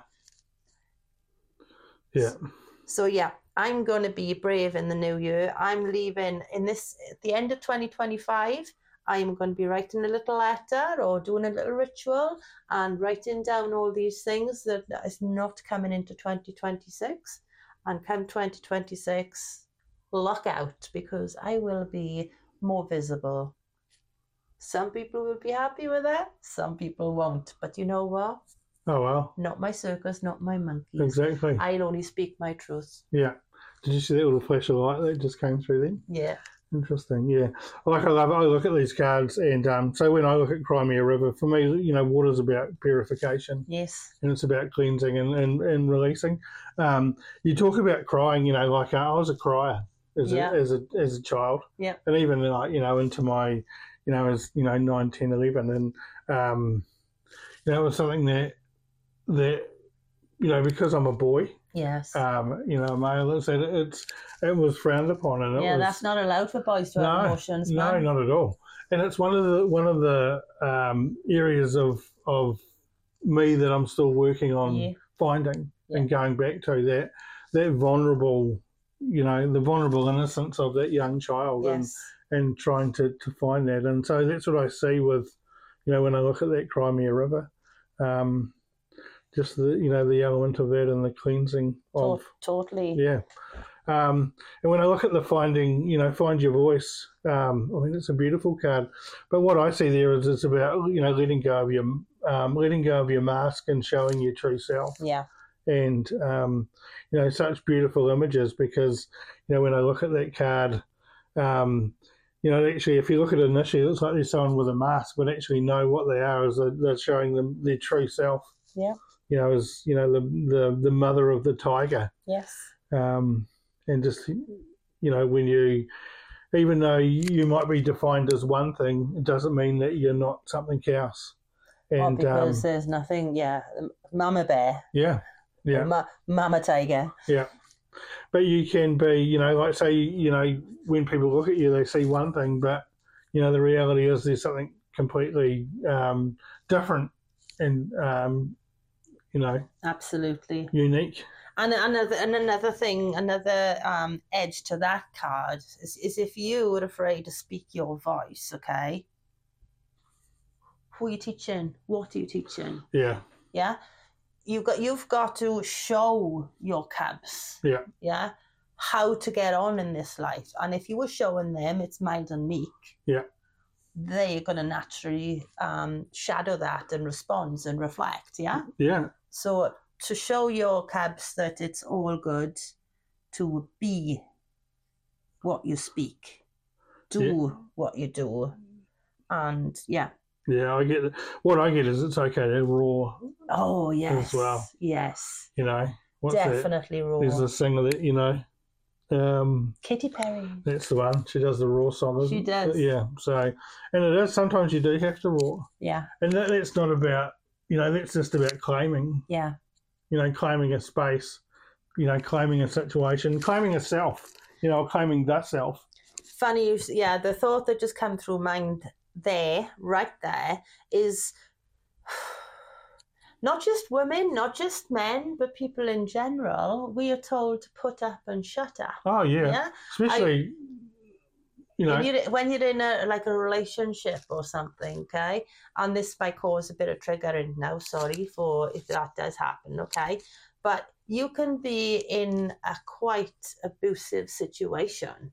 S4: Yeah.
S3: So, yeah, I'm going to be brave in the new year. I'm leaving at the end of 2025. I'm going to be writing a little letter or doing a little ritual and writing down all these things that is not coming into 2026. And come 2026, look out, because I will be more visible. Some people will be happy with that. Some people won't. But you know what?
S4: Oh, well.
S3: Not my circus, not my monkeys.
S4: Exactly.
S3: I'll only speak my truth.
S4: Yeah. Did you see that little flash of light that just came through then?
S3: Yeah.
S4: Interesting, yeah. I love it. I look at these cards, and so when I look at Crimea River, for me, you know, water's about purification.
S3: Yes.
S4: And it's about cleansing and releasing. You talk about crying, you know, like I was a crier as a child.
S3: Yeah.
S4: And even, like, you know, into my, you know, as, you know, 9, 10, 11. And, you know, it was something that, you know, because I'm a boy,
S3: Yes.
S4: you know, male, it was frowned upon, and
S3: that's not allowed for boys to have emotions.
S4: No,
S3: man.
S4: not at all. And it's one of the areas of me that I'm still working on finding and going back to that vulnerable, you know, the vulnerable innocence of that young child, and trying to find that. And so that's what I see with, you know, when I look at that Crimea River. Just the, you know, the element of that and the cleansing of
S3: totally.
S4: Yeah. And when I look at the finding, you know, find your voice. I mean, it's a beautiful card. But what I see there is it's about, you know, letting go of your mask and showing your true self.
S3: Yeah.
S4: And you know, such beautiful images, because, you know, when I look at that card, you know, actually, if you look at it initially, it looks like there's someone with a mask, but actually know what they are is they're showing them their true self.
S3: Yeah.
S4: You know, as, you know, the mother of the tiger.
S3: Yes.
S4: And just, you know, when you, even though you might be defined as one thing, it doesn't mean that you're not something else. And
S3: because there's nothing, mama bear.
S4: Yeah. Yeah.
S3: Mama tiger.
S4: Yeah. But you can be, you know, like, say, you know, when people look at you, they see one thing, but, you know, the reality is there's something completely different and, you know,
S3: absolutely unique. And another thing, another edge to that card is if you were afraid to speak your voice, okay? Who are you teaching? What are you teaching?
S4: Yeah.
S3: Yeah. You've got to show your cubs.
S4: Yeah.
S3: Yeah. How to get on in this life. And if you were showing them it's mild and meek.
S4: Yeah.
S3: They're gonna naturally shadow that and respond and reflect, yeah?
S4: Yeah.
S3: So to show your cubs that it's all good to be what you speak, do what you do, and Yeah,
S4: I get it. What I get is it's okay to roar.
S3: Oh, yes.
S4: As well.
S3: Yes.
S4: You know,
S3: definitely roar.
S4: There's a singer that, you know,
S3: Katy Perry.
S4: That's the one. She does the roar song.
S3: She does.
S4: Yeah. So, and it is, sometimes you do have to roar.
S3: Yeah.
S4: And that's not about, you know, that's just about claiming.
S3: Yeah.
S4: You know, claiming a space claiming a situation, claiming a self, claiming that self.
S3: Funny, the thought that just came through mind right there, is not just women, not just men, but people in general. We are told to put up and shut up.
S4: Oh yeah, especially
S3: when you're in a relationship or something, okay, and this might cause a bit of triggering now. Sorry for if that does happen, okay, but you can be in a quite abusive situation,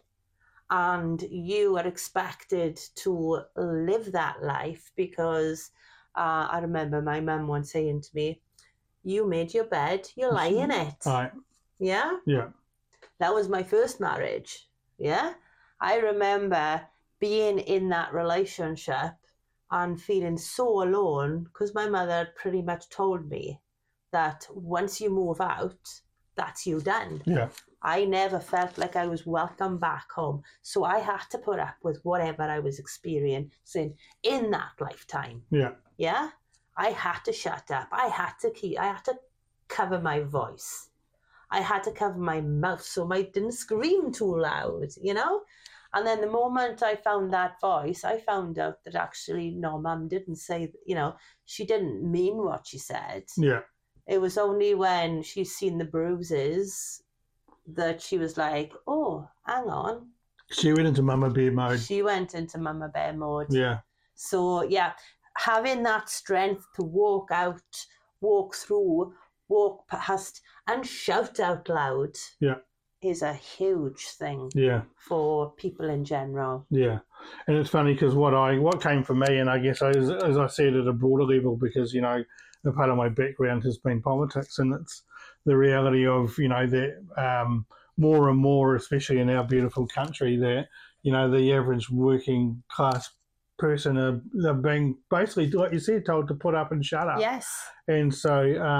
S3: and you are expected to live that life because I remember my mum once saying to me, "You made your bed, you lie in it."
S4: Right.
S3: Yeah.
S4: Yeah.
S3: That was my first marriage. Yeah. I remember being in that relationship and feeling so alone because my mother had pretty much told me that once you move out, that's you done.
S4: Yeah.
S3: I never felt like I was welcome back home. So I had to put up with whatever I was experiencing in that lifetime.
S4: Yeah.
S3: Yeah. I had to shut up. I had to cover my voice. I had to cover my mouth so I didn't scream too loud, And then the moment I found that voice, I found out that actually, no, Mum didn't say, she didn't mean what she said.
S4: Yeah.
S3: It was only when she's seen the bruises that she was like, oh, hang on.
S4: She went into Mama Bear mode.
S3: She went into Mama Bear mode.
S4: Yeah.
S3: So, yeah, having that strength to walk out, walk through, walk past and shout out loud is a huge thing for people in general.
S4: Yeah. And it's funny because what came for me, and I guess as I said at a broader level, because, a part of my background has been politics, and it's the reality of, that more and more, especially in our beautiful country, that, the average working class person they're being basically, like you said, told to put up and shut up.
S3: Yes.
S4: And so,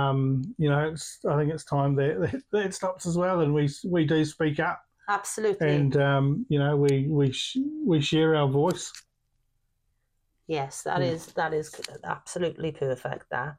S4: I think it's time that stops as well, and we do speak up.
S3: Absolutely.
S4: And we share our voice.
S3: Yes, that is absolutely perfect. That.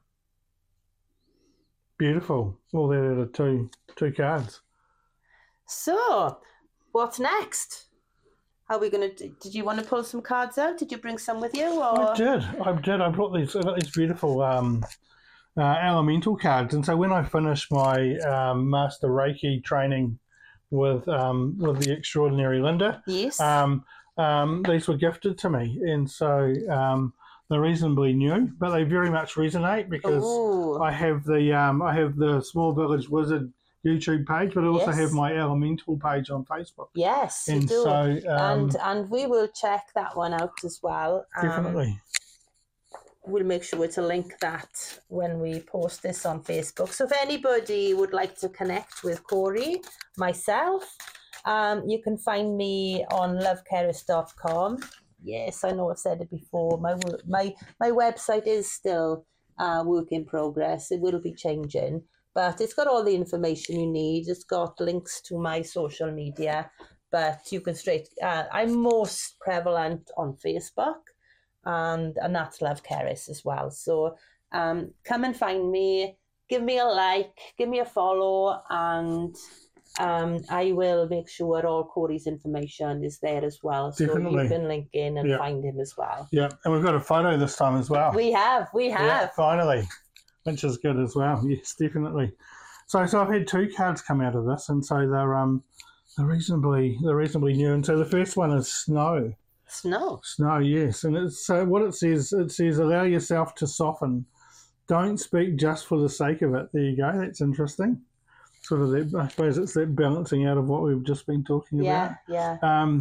S4: Beautiful. Well, there are the two cards.
S3: So, what's next? Are we going to? Did you want to pull some cards out? Did you bring some with you? Or?
S4: I did. I brought these. I got these beautiful elemental cards, and so when I finished my Master Reiki training with the extraordinary Linda,
S3: yes,
S4: these were gifted to me, and so they're reasonably new, but they very much resonate because I have the Small Village Wizard YouTube page, but I also have my Elemental page on Facebook.
S3: Yes,
S4: and
S3: you do.
S4: So,
S3: and we will check that one out as well.
S4: Definitely.
S3: We'll make sure to link that when we post this on Facebook. So if anybody would like to connect with Corey, myself, you can find me on lovekeris.com. Yes, I know I've said it before. My website is still work in progress. It will be changing. But it's got all the information you need. It's got links to my social media. But you can I'm most prevalent on Facebook. And that's Love Keris as well. So come and find me. Give me a like. Give me a follow. And I will make sure all Corey's information is there as well. So
S4: Definitely.
S3: You can link in and find him as well.
S4: Yeah, and we've got a photo this time as well.
S3: We have.
S4: Yeah, finally. Which is good as well. Yes, definitely. So I've had two cards come out of this, and so they're reasonably new. And so the first one is Snow.
S3: Snow,
S4: yes. And it's what it says allow yourself to soften. Don't speak just for the sake of it. There you go. That's interesting. Sort of that, I suppose it's that balancing out of what we've just been talking about.
S3: Yeah.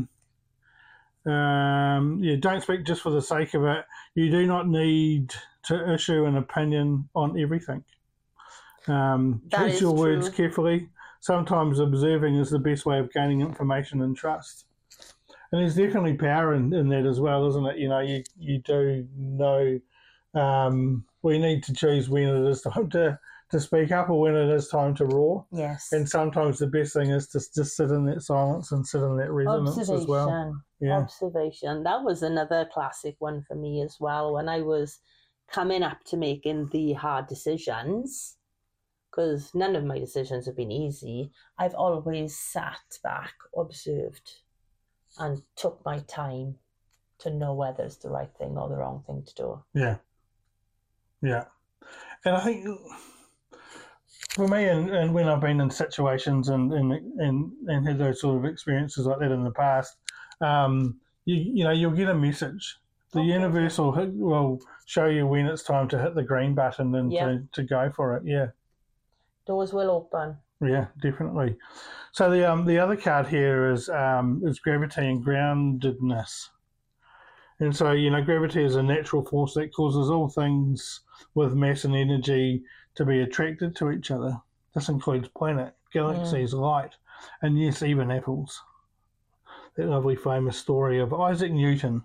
S4: Don't speak just for the sake of it. You do not need to issue an opinion on everything. Choose your words carefully. Sometimes observing is the best way of gaining information and trust. And there's definitely power in that as well, isn't it? You do know we need to choose when it is time to speak up or when it is time to roar.
S3: Yes.
S4: And sometimes the best thing is to just sit in that silence and sit in that resonance as well. Yeah.
S3: Observation. That was another classic one for me as well when I was coming up to making the hard decisions. because none of my decisions have been easy. I've always sat back, observed, and took my time to know whether it's the right thing or the wrong thing to do.
S4: Yeah. And I think for me, and when I've been in situations and had those sort of experiences like that in the past, you'll get a message. The universe will show you when it's time to hit the green button and to go for it. Yeah.
S3: Doors will open.
S4: Yeah, definitely. So the other card here is gravity and groundedness. And so, gravity is a natural force that causes all things with mass and energy to be attracted to each other. This includes planet, galaxies, light, and yes, even apples. That lovely famous story of Isaac Newton.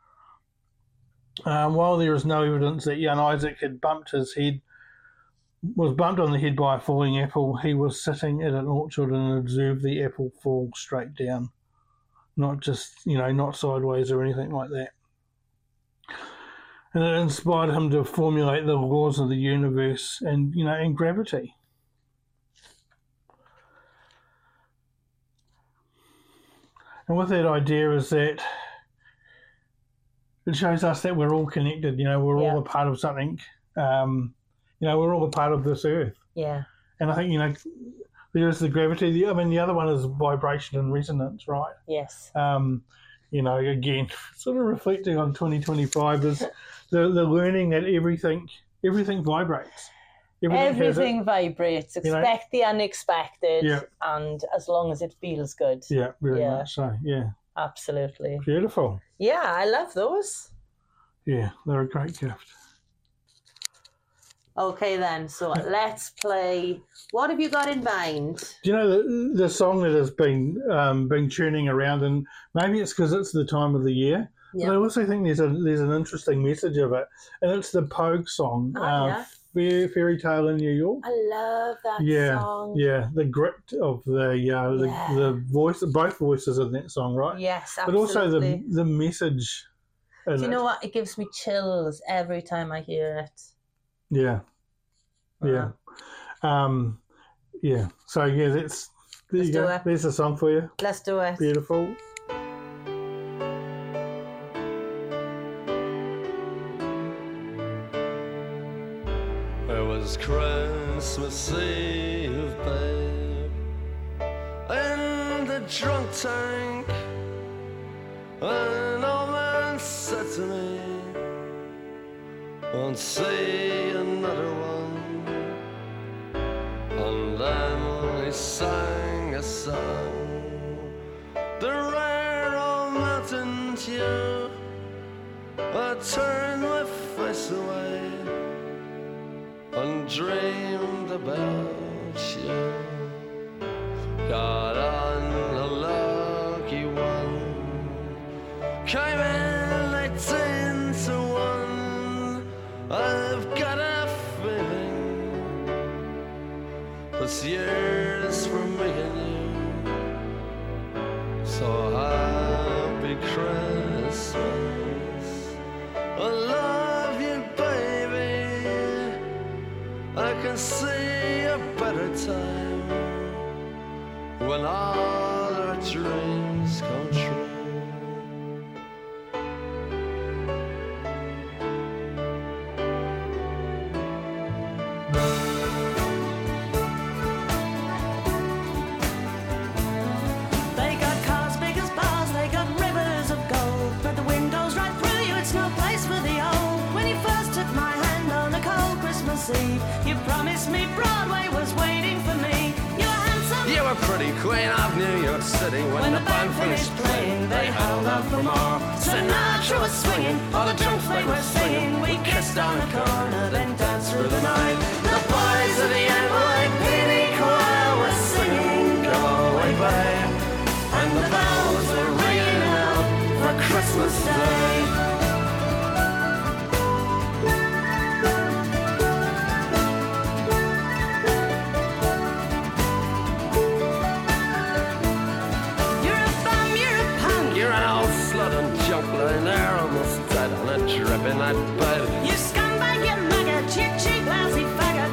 S4: While there is no evidence that young Isaac had was bumped on the head by a falling apple, he was sitting at an orchard and observed the apple fall straight down. Not just, not sideways or anything like that. And it inspired him to formulate the laws of the universe and gravity. And with that idea is that it shows us that we're all connected, we're all a part of something. We're all a part of this earth.
S3: Yeah.
S4: And I think, there's the gravity. The other one is vibration and resonance, right?
S3: Yes.
S4: Again, sort of reflecting on 2025 is the learning that everything vibrates.
S3: Everything vibrates. Expect the unexpected.
S4: Yeah.
S3: And as long as it feels good.
S4: Yeah, very much so. Yeah.
S3: Absolutely.
S4: Beautiful.
S3: Yeah, I love those.
S4: Yeah, they're a great gift.
S3: Okay then, so let's play. What have you got in mind?
S4: Do you know the song that has been tuning around, and maybe it's because it's the time of the year, but I also think there's an interesting message of it, and it's the Pogue song, Fairy Tale in New York.
S3: I love that song.
S4: Yeah, the grit of the voice, both voices in that song, right?
S3: Yes,
S4: absolutely. But also the message.
S3: Do you know what? It gives me chills every time I hear it.
S4: Yeah. Yeah. So let's do it. There's a song for you.
S3: Let's do it.
S4: Beautiful.
S7: It was Christmas Eve, babe, in the drunk tank. An old man said to me, "Won't see another one." And then he sang a song, the rare old mountain dew. I turned my face away and dreamed about you. Got on a lucky one, came in 18 to 1. I've got a feeling this year's for me and you. So happy Christmas, I love you, baby. I can see a better time when all our dreams come true.
S8: You promised me Broadway was waiting for me. You were handsome.
S7: You were pretty queen of New York City. When the band finished playing, they held out for more. Sinatra was swinging, all the drunks they were singing. We kissed on the corner, then danced through the night. The boys of the NYPD choir were singing, "Go away, babe," and the bells were ringing out for Christmas Day. They're almost dead on a dripping that bed.
S8: You scumbag, you maggot, cheap, cheap, lousy faggot.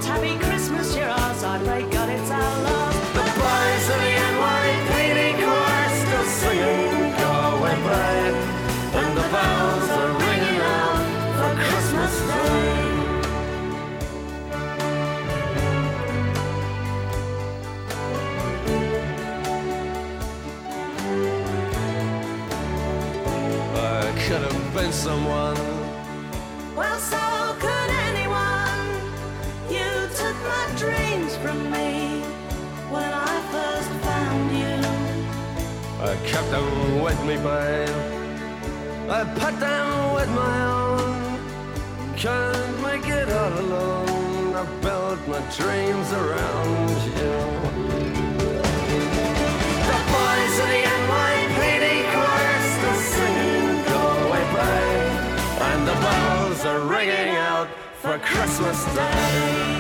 S7: someone.
S8: Well, so could anyone. You took my dreams from me when I first found you.
S7: I kept them with me, babe. I put them with my own. Can't make it all alone. I built my dreams around you. The boys of the NYPD chorus are singing Galway Bay, and the bells are ringing out for Christmas Day.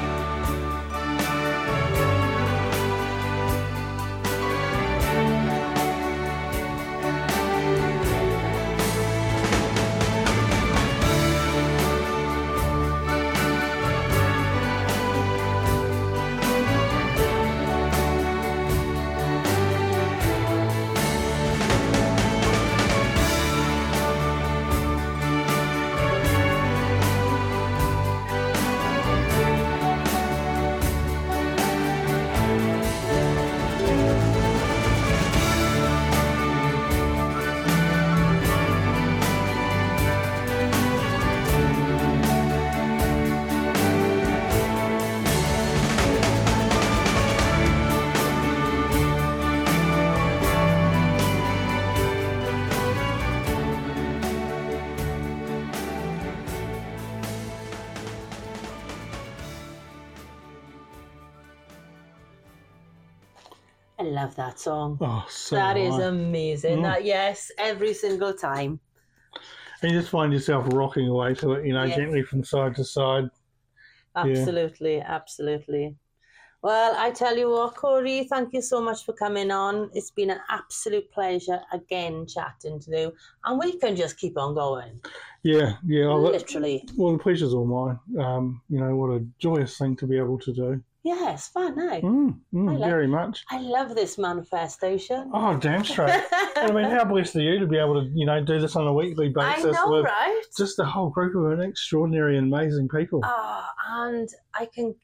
S3: I love that song.
S4: Oh, so
S3: That is
S4: high.
S3: amazing. That, yes, every single time.
S4: And you just find yourself rocking away to it,
S3: Yes.
S4: gently from side to side.
S3: Absolutely, absolutely. Well, I tell you what, Corey, thank you so much for coming on. It's been an absolute pleasure again chatting to you. And we can just keep on going.
S4: Yeah.
S3: Literally.
S4: Well, the pleasure's all mine. What a joyous thing to be able to do.
S3: Yeah, it's fun, eh? like-
S4: Very much.
S3: I love this manifestation.
S4: Oh, damn straight. And I mean, how blessed are you to be able to, do this on a weekly
S3: I
S4: basis
S3: know,
S4: with
S3: right?
S4: just a whole group of extraordinary and amazing people.
S3: And I can,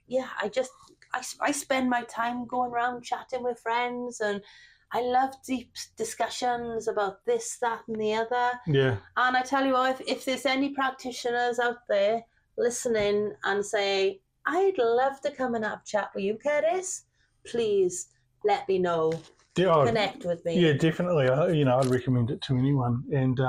S3: I spend my time going around chatting with friends, and I love deep discussions about this, that, and the other.
S4: Yeah.
S3: And I tell you what, if there's any practitioners out there listening and say, I'd love to come and have a chat with you, Curtis, please let me know. Connect with me.
S4: Yeah, definitely. I'd recommend it to anyone. And,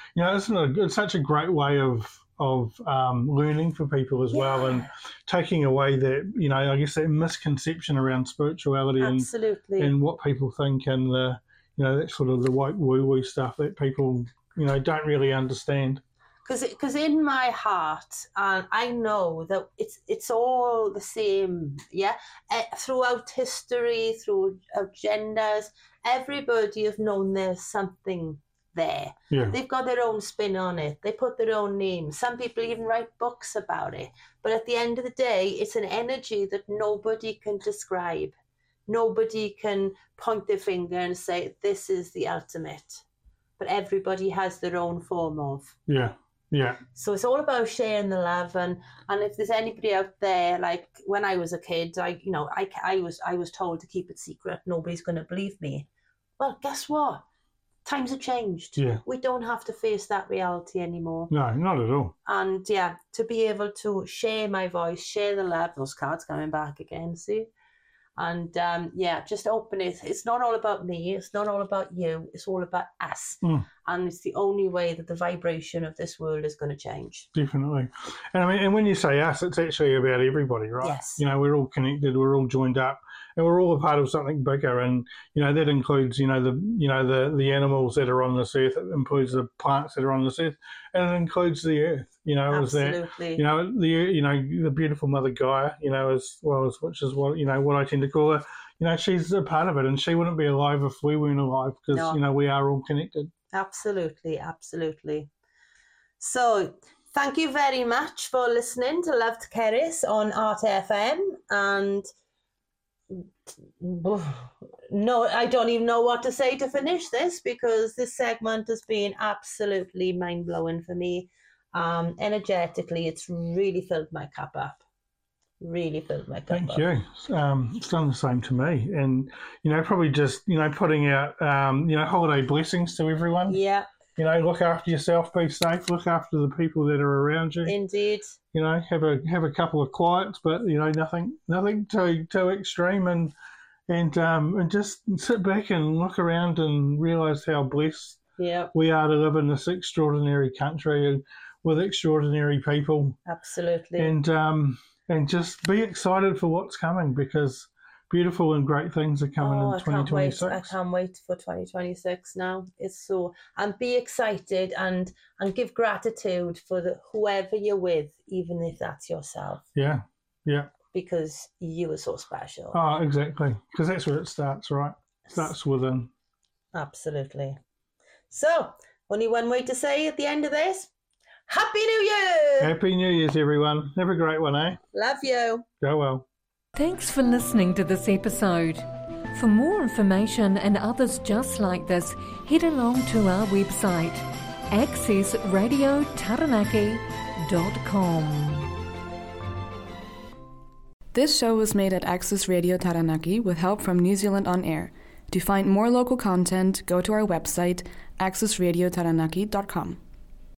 S4: it's such a great way of learning for people as well, and taking away that, I guess that misconception around spirituality
S3: Absolutely.
S4: and what people think, and the, that sort of the white woo-woo stuff that people, don't really understand.
S3: Because in my heart, and I know that it's all the same, throughout history, through genders, everybody has known there's something there.
S4: Yeah.
S3: They've got their own spin on it. They put their own name. Some people even write books about it. But at the end of the day, it's an energy that nobody can describe. Nobody can point their finger and say, this is the ultimate. But everybody has their own form of.
S4: Yeah. Yeah.
S3: So it's all about sharing the love, and if there's anybody out there, like when I was a kid, I was told to keep it secret. Nobody's going to believe me. Well, guess what? Times have changed.
S4: Yeah.
S3: We don't have to face that reality anymore.
S4: No, not at all.
S3: And to be able to share my voice, share the love, those cards coming back again, see? And just open it. It's not all about me. It's not all about you. It's all about us. And it's the only way that the vibration of this world is going to change.
S4: Definitely. And I mean, and when you say us, it's actually about everybody, right?
S3: Yes.
S4: We're all connected. We're all joined up, and we're all a part of something bigger. And that includes the animals that are on this earth. It includes the plants that are on this earth, and it includes the earth.
S3: Absolutely.
S4: The beautiful Mother Gaia. As well as which is what I tend to call her. She's a part of it, and she wouldn't be alive if we weren't alive, because we are all connected.
S3: Absolutely, absolutely. So thank you very much for listening to Love to Keris on Art FM. And no, I don't even know what to say to finish this, because this segment has been absolutely mind-blowing for me. Energetically, it's really filled my cup up. Really filled my cup up.
S4: Thank you. It's done the same to me. And, probably just, putting out, holiday blessings to everyone.
S3: Yeah.
S4: You know, look after yourself, be safe, look after the people that are around you.
S3: Indeed.
S4: You know, have a couple of quiets, but you know, nothing too extreme, and just sit back and look around and realise how blessed we are to live in this extraordinary country with extraordinary people.
S3: Absolutely.
S4: And just be excited for what's coming, because beautiful and great things are coming in 2026.
S3: I can't wait for 2026 now. It's so, and be excited and give gratitude for whoever you're with, even if that's yourself.
S4: Yeah.
S3: Because you are so special.
S4: Oh, exactly. Because that's where it starts, right? It starts within.
S3: Absolutely. So, only one way to say at the end of this, Happy New Year!
S4: Happy New Year's, everyone. Have a great one, eh?
S3: Love you.
S4: Go well.
S2: Thanks for listening to this episode. For more information and others just like this, head along to our website, accessradiotaranaki.com.
S9: This show was made at Access Radio Taranaki with help from New Zealand On Air. To find more local content, go to our website, accessradiotaranaki.com.